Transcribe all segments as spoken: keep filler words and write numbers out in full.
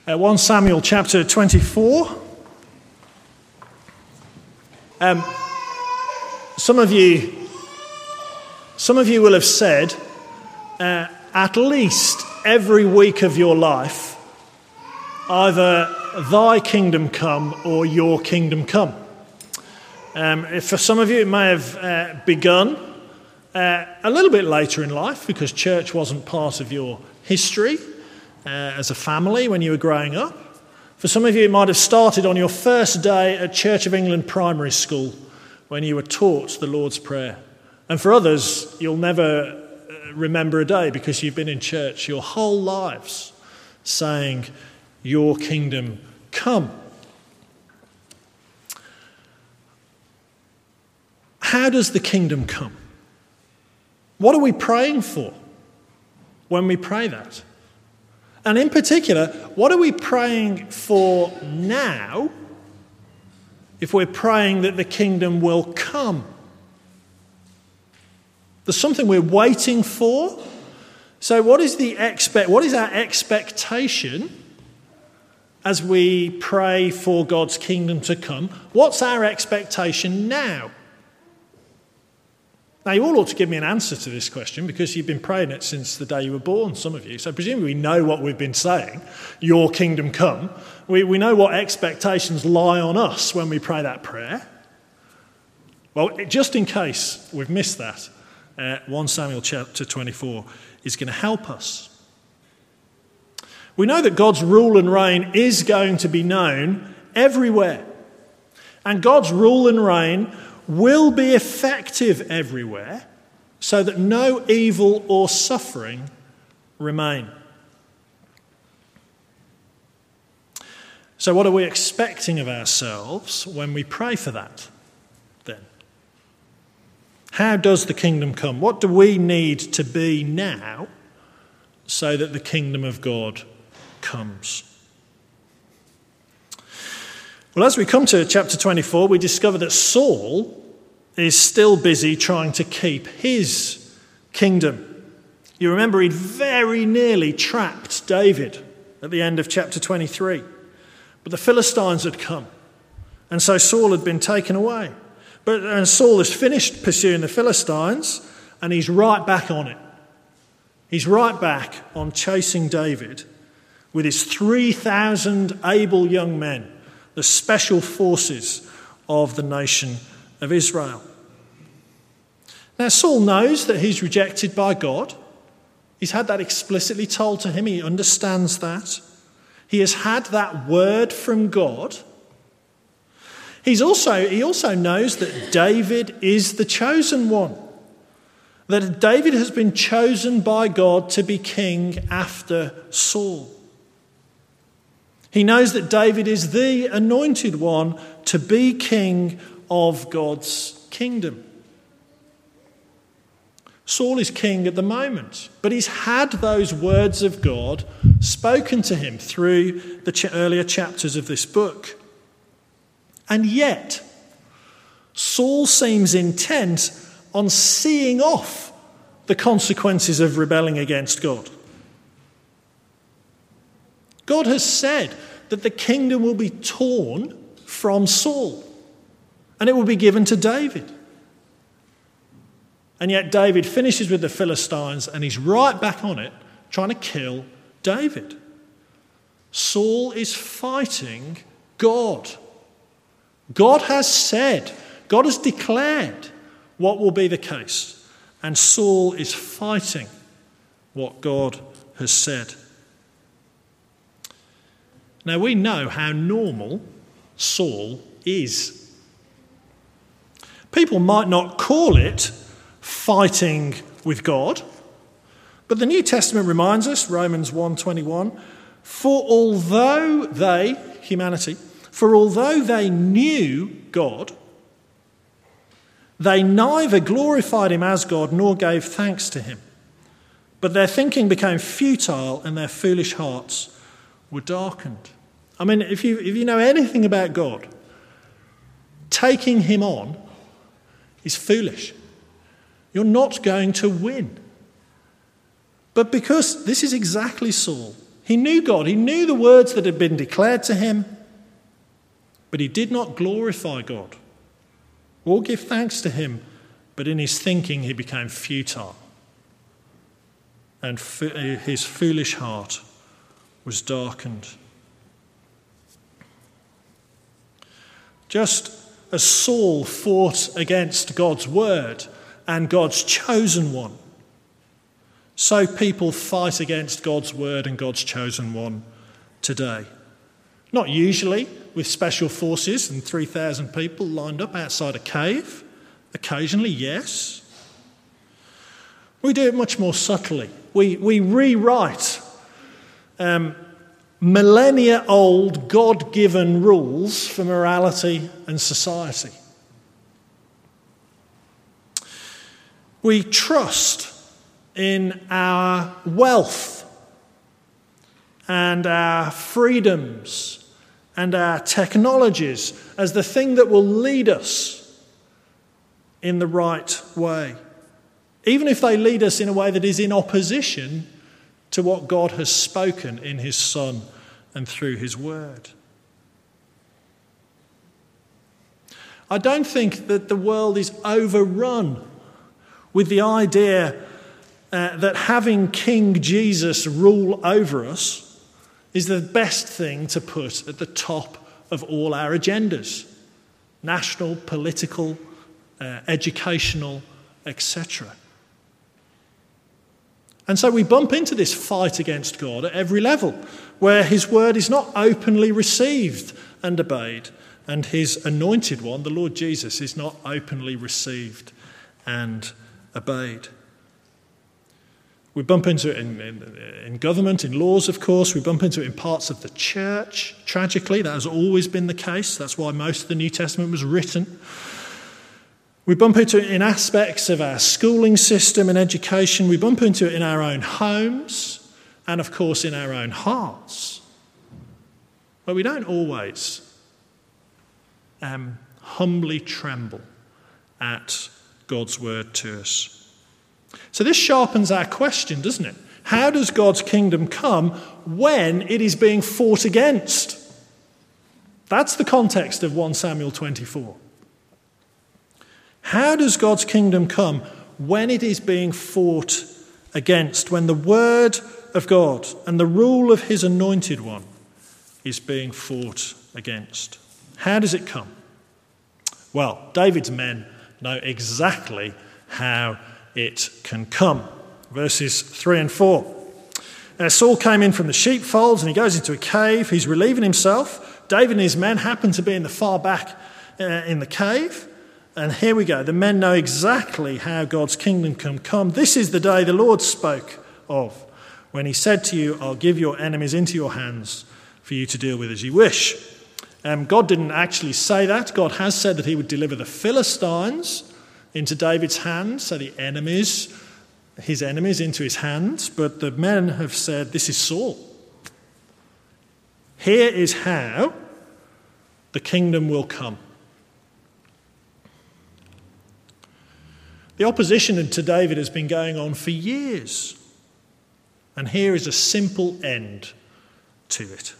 Uh, First Samuel chapter twenty-four. Um, some of you, some of you will have said, uh, at least every week of your life, either "Thy kingdom come" or "Your kingdom come." Um, if for some of you, it may have uh, begun uh, a little bit later in life because church wasn't part of your history uh, as a family when you were growing up. For some of you, it might have started on your first day at Church of England primary school when you were taught the Lord's Prayer. And for others, you'll never remember a day because you've been in church your whole lives saying, "Your kingdom come." How does the kingdom come? What are we praying for when we pray that? And in particular, what are we praying for now if we're praying that the kingdom will come? There's something we're waiting for. So what is the expect? What is our expectation as we pray for God's kingdom to come? What's our expectation now? Now, you all ought to give me an answer to this question because you've been praying it since the day you were born, some of you. So presumably we know what we've been saying, "Your kingdom come." We, we know what expectations lie on us when we pray that prayer. Well, just in case we've missed that, uh, First Samuel chapter twenty-four is going to help us. We know that God's rule and reign is going to be known everywhere. And God's rule and reign will be effective everywhere so that no evil or suffering remain. So what are we expecting of ourselves when we pray for that then? How does the kingdom come? What do we need to be now so that the kingdom of God comes? Well, as we come to chapter twenty-four, we discover that Saul is still busy trying to keep his kingdom. You remember he'd very nearly trapped David at the end of chapter twenty-three. But the Philistines had come, and so Saul had been taken away. But and Saul has finished pursuing the Philistines, and he's right back on it. He's right back on chasing David with his three thousand able young men, the special forces of the nation of Israel. Now, Saul knows that he's rejected by God. He's had that explicitly told to him. He understands that. He has had that word from God. He's also, he also knows that David is the chosen one. That David has been chosen by God to be king after Saul. He knows that David is the anointed one to be king of God's kingdom. Saul is king at the moment, but he's had those words of God spoken to him through the ch- earlier chapters of this book. And yet, Saul seems intent on seeing off the consequences of rebelling against God. God has said that the kingdom will be torn from Saul and it will be given to David. And yet David finishes with the Philistines and he's right back on it, trying to kill David. Saul is fighting God. God has said, God has declared what will be the case. And Saul is fighting what God has said. Now, we know how normal Saul is. People might not call it fighting with God, but the New Testament reminds us, Romans one twenty-one, for although they, humanity, for although they knew God, they neither glorified him as God nor gave thanks to him. But their thinking became futile and their foolish hearts were darkened. I mean, if you if you know anything about God, taking him on is foolish. You're not going to win. But because this is exactly Saul, He knew God. He knew the words that had been declared to him, but he did not glorify God or give thanks to him, but in his thinking he became futile, and his foolish heart was darkened. Just as Saul fought against God's word and God's chosen one, so people fight against God's word and God's chosen one today. Not usually with special forces and three thousand people lined up outside a cave. Occasionally, yes. We do it much more subtly. We, we rewrite um, millennia-old God-given rules for morality and society. We trust in our wealth and our freedoms and our technologies as the thing that will lead us in the right way, even if they lead us in a way that is in opposition to what God has spoken in his Son and through his word. I don't think that the world is overrun with the idea Uh, that having King Jesus rule over us is the best thing to put at the top of all our agendas, national, political, uh, educational, et cetera. And so we bump into this fight against God at every level, where his word is not openly received and obeyed, and his anointed one, the Lord Jesus, is not openly received and obeyed. We bump into it in, in, in government, in laws, of course. We bump into it in parts of the church. Tragically, that has always been the case. That's why most of the New Testament was written. We bump into it in aspects of our schooling system and education. We bump into it in our own homes and, of course, in our own hearts. But we don't always um, humbly tremble at God's word to us. So this sharpens our question, doesn't it? How does God's kingdom come when it is being fought against? That's the context of First Samuel twenty-four. How does God's kingdom come when it is being fought against, when the word of God and the rule of his anointed one is being fought against? How does it come? Well, David's men know exactly how it can come. Verses three and four. Uh, Saul came in from the sheepfolds and he goes into a cave. He's relieving himself. David and his men happen to be in the far back uh, in the cave. And here we go. The men know exactly how God's kingdom can come. This is the day the Lord spoke of, when he said to you, I'll give your enemies into your hands for you to deal with as you wish. Um, God didn't actually say that. God has said that he would deliver the Philistines into David's hands, so the enemies, his enemies into his hands. But the men have said, this is Saul. Here is how the kingdom will come. The opposition to David has been going on for years. And here is a simple end to it.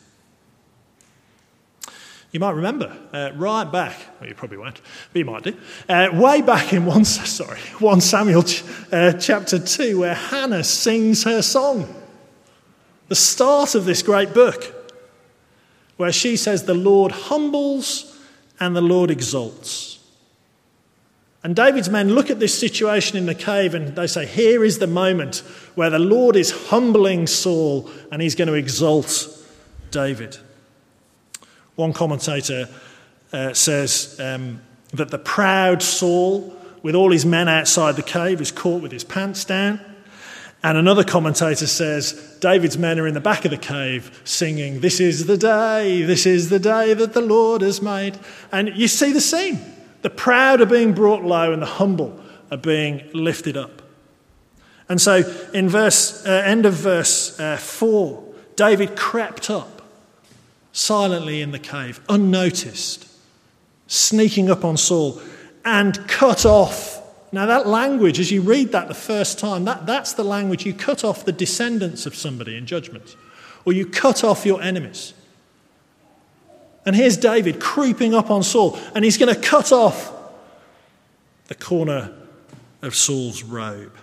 You might remember, uh, right back, well, you probably won't, but you might do, uh, way back in one, sorry, First Samuel ch- uh, chapter two, where Hannah sings her song. The start of this great book, where she says, the Lord humbles and the Lord exalts. And David's men look at this situation in the cave and they say, here is the moment where the Lord is humbling Saul and he's going to exalt David. One commentator uh, says um, that the proud Saul, with all his men outside the cave, is caught with his pants down. And another commentator says David's men are in the back of the cave singing, this is the day, this is the day that the Lord has made. And you see the scene. The proud are being brought low and the humble are being lifted up. And so in verse uh, end of verse uh, four, David crept up silently in the cave, unnoticed, sneaking up on Saul and cut off. Now that language, as you read that the first time, that, that's the language, you cut off the descendants of somebody in judgment. or you cut off your enemies. And here's David creeping up on Saul, and he's going to cut off the corner of Saul's robe.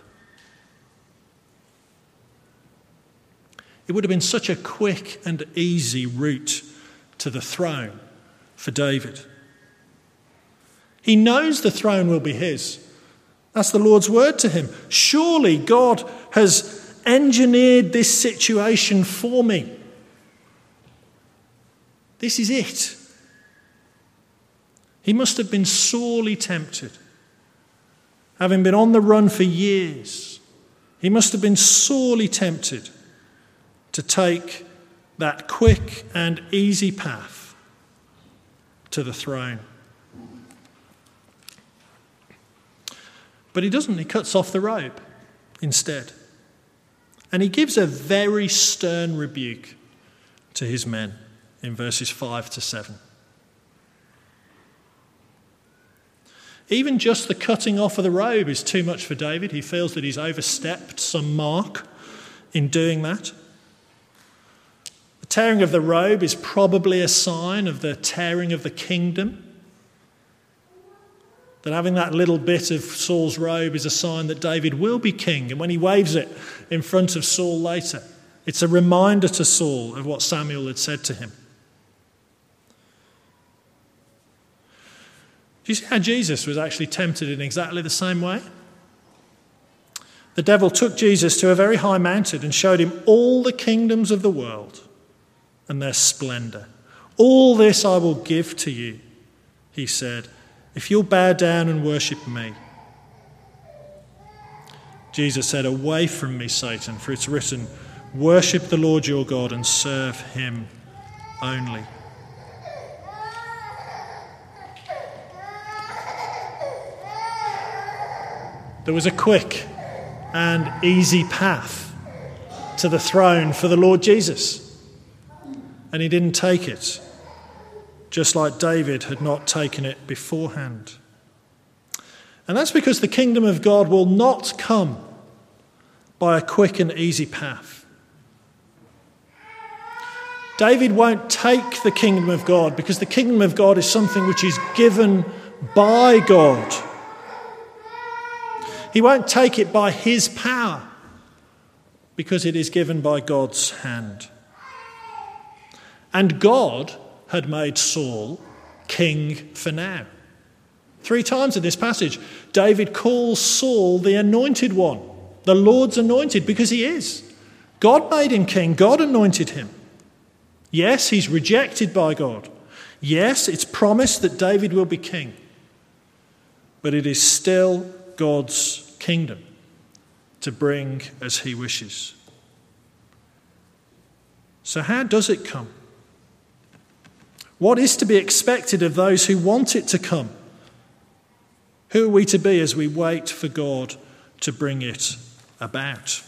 It would have been such a quick and easy route to the throne for David. He knows the throne will be his. That's the Lord's word to him. Surely God has engineered this situation for me. This is it. He must have been sorely tempted. Having been on the run for years, he must have been sorely tempted to take that quick and easy path to the throne. But he doesn't. He cuts off the robe instead. And he gives a very stern rebuke to his men in verses five to seven. Even just the cutting off of the robe is too much for David. He feels that he's overstepped some mark in doing that. The tearing of the robe is probably a sign of the tearing of the kingdom. That having that little bit of Saul's robe is a sign that David will be king. And when he waves it in front of Saul later, it's a reminder to Saul of what Samuel had said to him. Do you see how Jesus was actually tempted in exactly the same way? The devil took Jesus to a very high mountain and showed him all the kingdoms of the world and their splendour. All this I will give to you, he said, if you'll bow down and worship me. Jesus said, away from me, Satan, for it's written, worship the Lord your God and serve him only. There was a quick and easy path to the throne for the Lord Jesus, and he didn't take it, just like David had not taken it beforehand. And that's because the kingdom of God will not come by a quick and easy path. David won't take the kingdom of God because the kingdom of God is something which is given by God. He won't take it by his power because it is given by God's hand. And God had made Saul king for now. Three times in this passage, David calls Saul the anointed one, the Lord's anointed, because he is. God made him king. God anointed him. Yes, he's rejected by God. Yes, it's promised that David will be king. But it is still God's kingdom to bring as he wishes. So how does it come? What is to be expected of those who want it to come? Who are we to be as we wait for God to bring it about?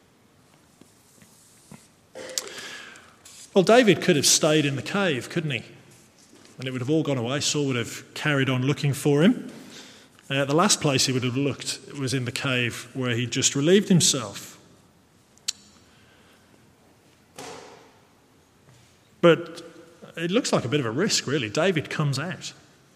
Well, David could have stayed in the cave, couldn't he? And it would have all gone away. Saul would have carried on looking for him. Uh, the last place he would have looked was in the cave where he'd just relieved himself. But it looks like a bit of a risk, really. David comes out.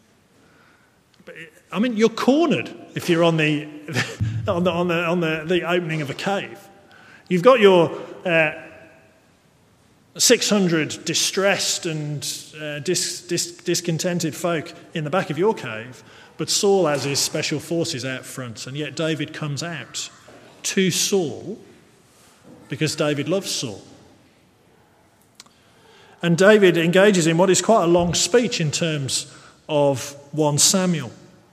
I mean, you're cornered if you're on the on the on the on the, the opening of a cave. You've got your uh, six hundred distressed and uh, dis, dis, discontented folk in the back of your cave, but Saul has his special forces out front, and yet David comes out to Saul because David loves Saul. And David engages in what is quite a long speech in terms of First Samuel.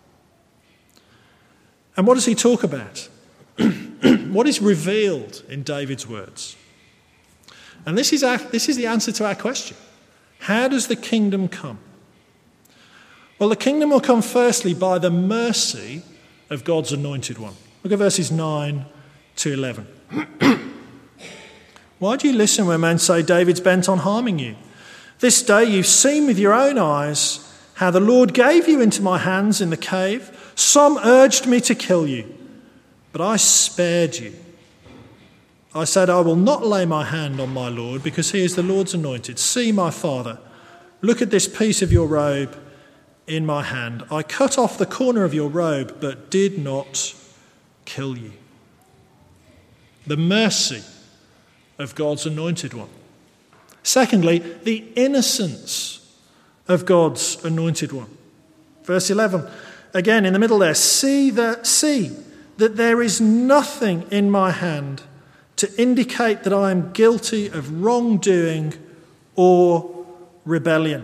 And what does he talk about? What is revealed in David's words? And this is, our, this is the answer to our question. How does the kingdom come? Well, the kingdom will come firstly by the mercy of God's anointed one. Look at verses nine to eleven. Why do you listen when men say David's bent on harming you? This day you've seen with your own eyes how the Lord gave you into my hands in the cave. Some urged me to kill you, but I spared you. I said, I will not lay my hand on my Lord, because he is the Lord's anointed. See, my father, look at this piece of your robe in my hand. I cut off the corner of your robe, but did not kill you. The mercy of God's anointed one. Secondly, the innocence of God's anointed one. Verse eleven, again in the middle there, see that, see that there is nothing in my hand to indicate that I am guilty of wrongdoing or rebellion.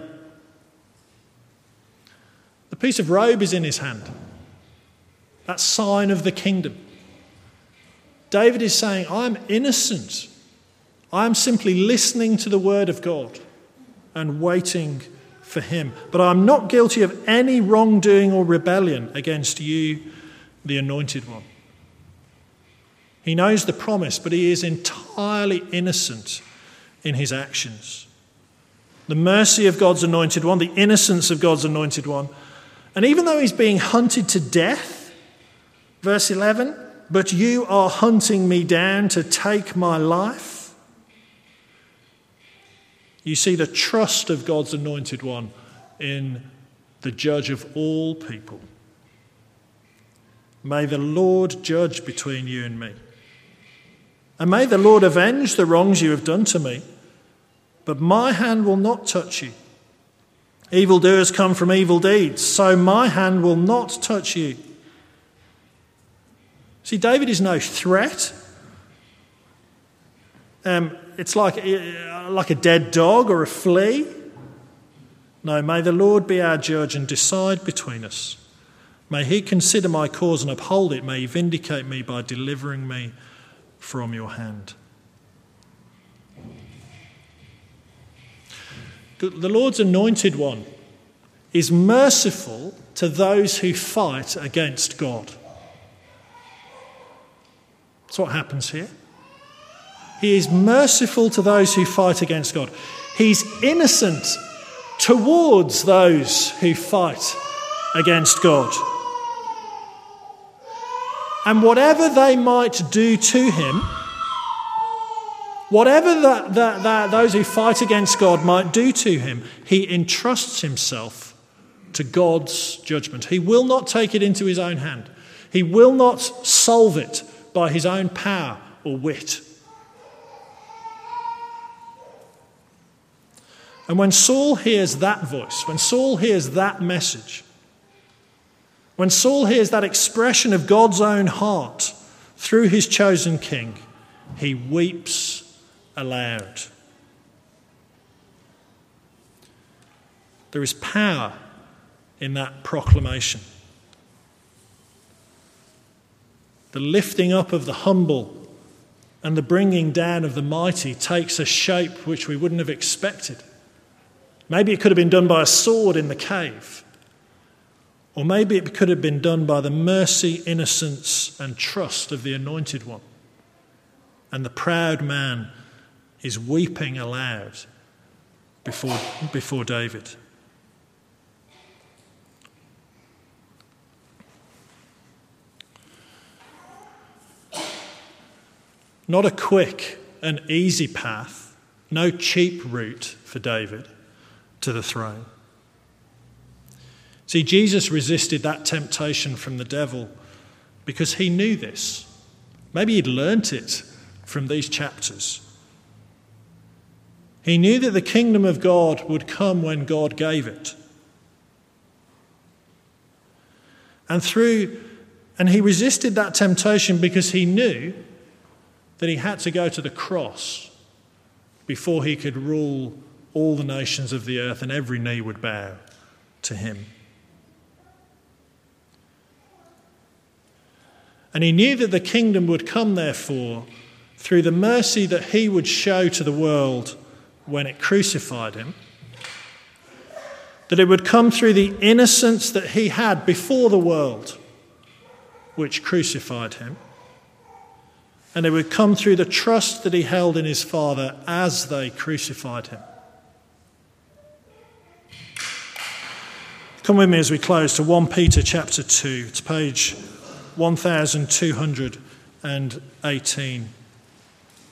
The piece of robe is in his hand. That sign of the kingdom. David is saying, I'm innocent. I am simply listening to the word of God and waiting for him. But I'm not guilty of any wrongdoing or rebellion against you, the anointed one. He knows the promise, but he is entirely innocent in his actions. The mercy of God's anointed one, the innocence of God's anointed one. And even though he's being hunted to death, verse eleven, but you are hunting me down to take my life. You see the trust of God's anointed one in the judge of all people. May the Lord judge between you and me. And may the Lord avenge the wrongs you have done to me, but my hand will not touch you. Evildoers come from evil deeds, so my hand will not touch you. See, David is no threat. Um, it's like, like a dead dog or a flea. No, may the Lord be our judge and decide between us. May he consider my cause and uphold it. May he vindicate me by delivering me from your hand. The Lord's anointed one is merciful to those who fight against God. That's what happens here. He is merciful to those who fight against God. He's innocent towards those who fight against God. And whatever they might do to him, whatever that, that, that those who fight against God might do to him, he entrusts himself to God's judgment. He will not take it into his own hand. He will not solve it by his own power or wit. And when Saul hears that voice, when Saul hears that message, when Saul hears that expression of God's own heart through his chosen king, he weeps aloud. There is power in that proclamation. The lifting up of the humble and the bringing down of the mighty takes a shape which we wouldn't have expected. Maybe it could have been done by a sword in the cave. Or maybe it could have been done by the mercy, innocence, and trust of the anointed one. And the proud man is weeping aloud before, before David. Not a quick and easy path, no cheap route for David to the throne. See, Jesus resisted that temptation from the devil because he knew this. Maybe he'd learnt it from these chapters. He knew that the kingdom of God would come when God gave it. And through, and he resisted that temptation because he knew that he had to go to the cross before he could rule all the nations of the earth and every knee would bow to him. And he knew that the kingdom would come, therefore, through the mercy that he would show to the world when it crucified him, that it would come through the innocence that he had before the world, which crucified him, and it would come through the trust that he held in his Father as they crucified him. Come with me as we close to First Peter chapter two. It's page one thousand two hundred eighteen.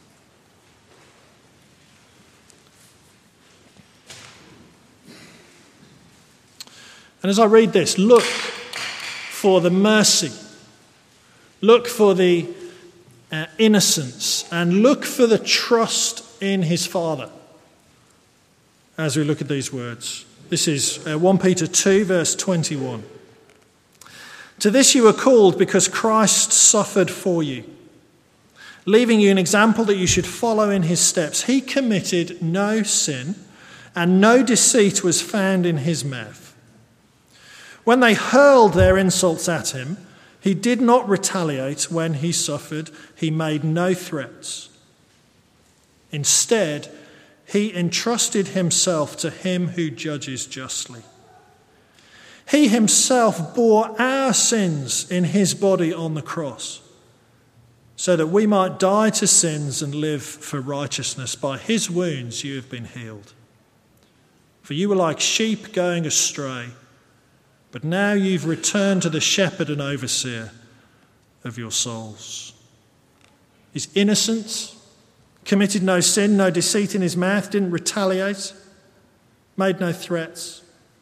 And as I read this, look for the mercy, look for the uh, innocence, and look for the trust in his Father as we look at these words. This is uh, First Peter two, verse twenty-one. To this you are called because Christ suffered for you, leaving you an example that you should follow in his steps. He committed no sin, and no deceit was found in his mouth. When they hurled their insults at him, he did not retaliate. When he suffered, he made no threats. Instead, he entrusted himself to him who judges justly. He himself bore our sins in his body on the cross, so that we might die to sins and live for righteousness. By his wounds you have been healed. For you were like sheep going astray, but now you've returned to the shepherd and overseer of your souls. His innocence, committed no sin, no deceit in his mouth, didn't retaliate, made no threats.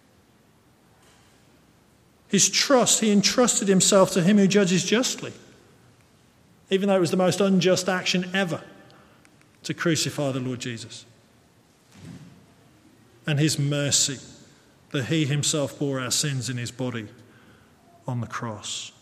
His trust, he entrusted himself to him who judges justly, even though it was the most unjust action ever to crucify the Lord Jesus. And his mercy, that he himself bore our sins in his body on the cross.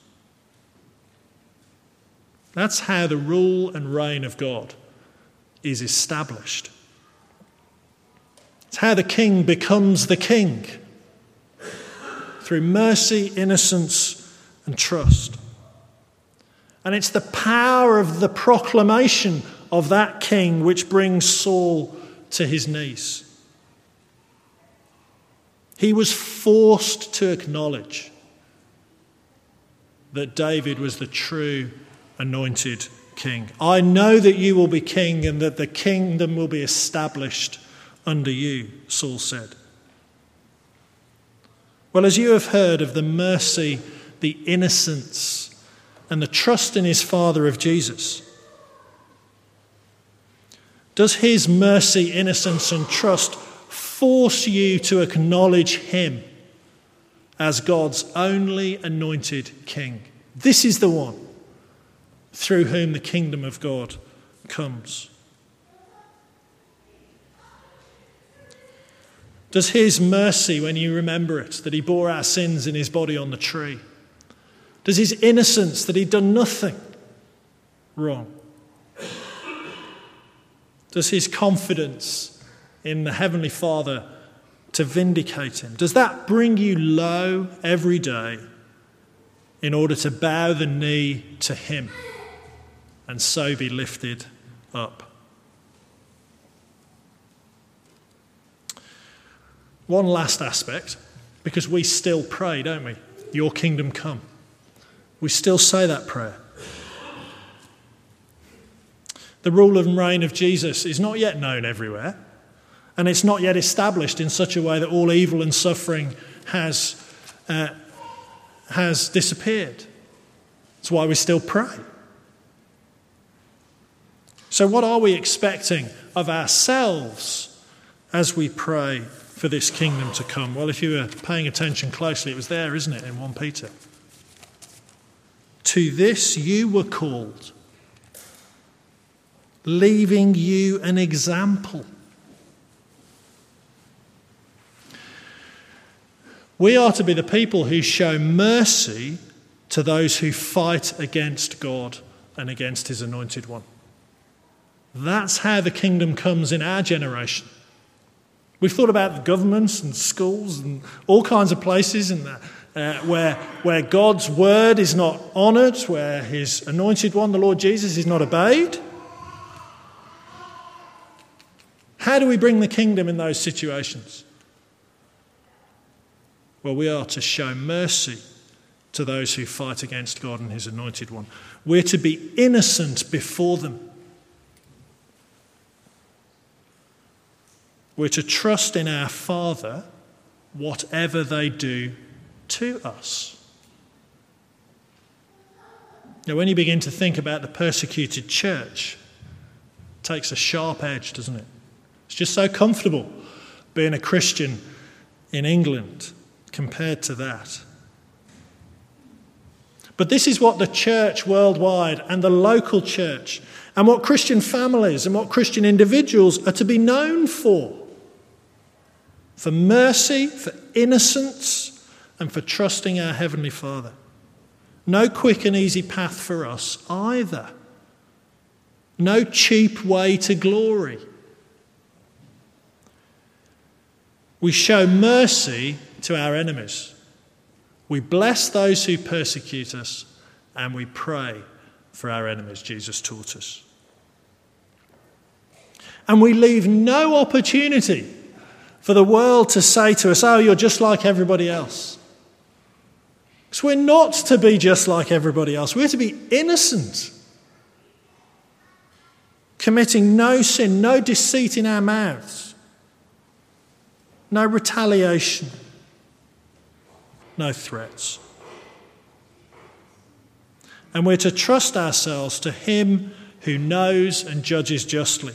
That's how the rule and reign of God is established. It's how the king becomes the king, through mercy, innocence, and trust. And it's the power of the proclamation of that king which brings Saul to his knees. He was forced to acknowledge that David was the true anointed king. I know that you will be king and that the kingdom will be established under you, Saul said. Well, as you have heard of the mercy, the innocence, and the trust in his Father of Jesus, does his mercy, innocence, and trust force you to acknowledge him as God's only anointed king? This is the one through whom the kingdom of God comes. Does his mercy, when you remember it, that he bore our sins in his body on the tree, does his innocence, that he'd done nothing wrong, does his confidence in the Heavenly Father to vindicate him, does that bring you low every day in order to bow the knee to him and so be lifted up? One last aspect, because we still pray, don't we? Your kingdom come. We still say that prayer. The rule and reign of Jesus is not yet known everywhere, and it's not yet established in such a way that all evil and suffering has, uh, has disappeared. That's why we still pray. So what are we expecting of ourselves as we pray for this kingdom to come? Well, if you were paying attention closely, it was there, isn't it, in First Peter? To this you were called, leaving you an example. We are to be the people who show mercy to those who fight against God and against his anointed one. That's how the kingdom comes in our generation. We've thought about governments and schools and all kinds of places in the, uh, where, where God's word is not honoured, where his anointed one, the Lord Jesus, is not obeyed. How do we bring the kingdom in those situations? Well, we are to show mercy to those who fight against God and his anointed one. We're to be innocent before them. We're to trust in our Father whatever they do to us. Now, when you begin to think about the persecuted church, it takes a sharp edge, doesn't it? It's just so comfortable being a Christian in England compared to that. But this is what the church worldwide and the local church and what Christian families and what Christian individuals are to be known for. For mercy, for innocence, and for trusting our Heavenly Father. No quick and easy path for us either. No cheap way to glory. We show mercy to our enemies. We bless those who persecute us, and we pray for our enemies, Jesus taught us. And we leave no opportunity for the world to say to us, oh, you're just like everybody else. Because we're not to be just like everybody else. We're to be innocent, committing no sin, no deceit in our mouths, no retaliation, no threats. And we're to trust ourselves to him who knows and judges justly.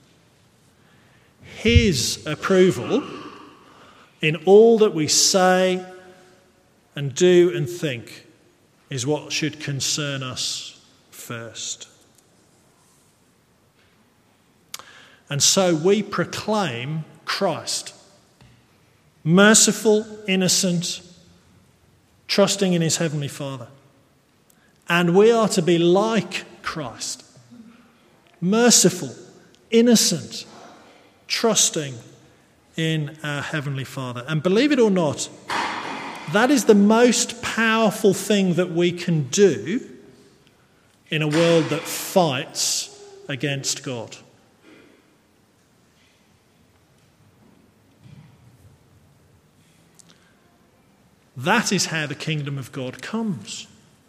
His approval in all that we say and do and think is what should concern us first. And so we proclaim Christ, merciful, innocent, trusting in his Heavenly Father. And we are to be like Christ, merciful, innocent, trusting in our Heavenly Father. And believe it or not, that is the most powerful thing that we can do in a world that fights against God. That is how the kingdom of God comes.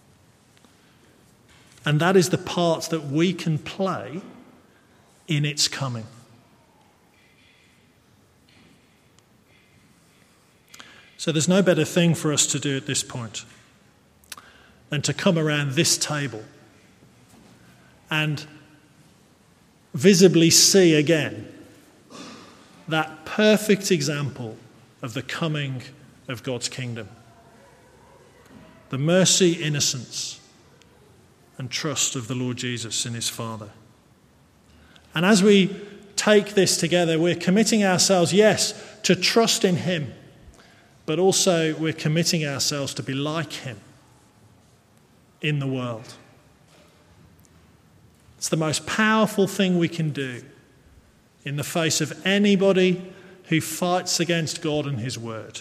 And that is the part that we can play in its coming. So there's no better thing for us to do at this point than to come around this table and visibly see again that perfect example of the coming of God's kingdom. The mercy, innocence, and trust of the Lord Jesus in his Father. And as we take this together, we're committing ourselves, yes, to trust in him, but also we're committing ourselves to be like him in the world. It's the most powerful thing we can do in the face of anybody who fights against God and his word.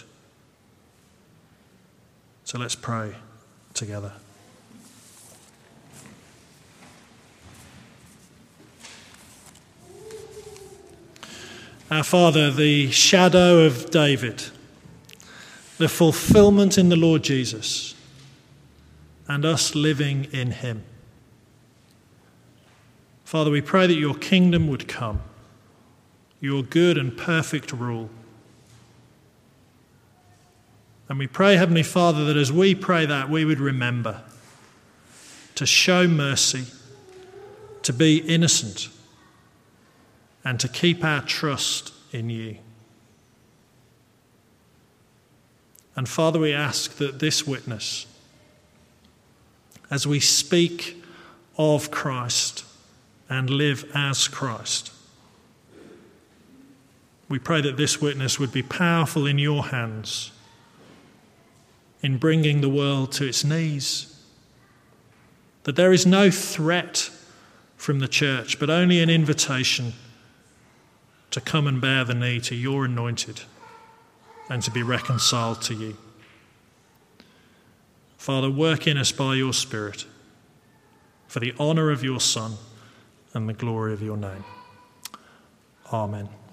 So let's pray together. Our Father, the shadow of David, the fulfillment in the Lord Jesus, and us living in him. Father, we pray that your kingdom would come, your good and perfect rule. And we pray, Heavenly Father, that as we pray that, we would remember to show mercy, to be innocent, and to keep our trust in you. And Father, we ask that this witness, as we speak of Christ and live as Christ, we pray that this witness would be powerful in your hands in bringing the world to its knees. That there is no threat from the church, but only an invitation to come and bear the knee to your anointed and to be reconciled to you. Father, work in us by your Spirit for the honour of your Son and the glory of your name. Amen.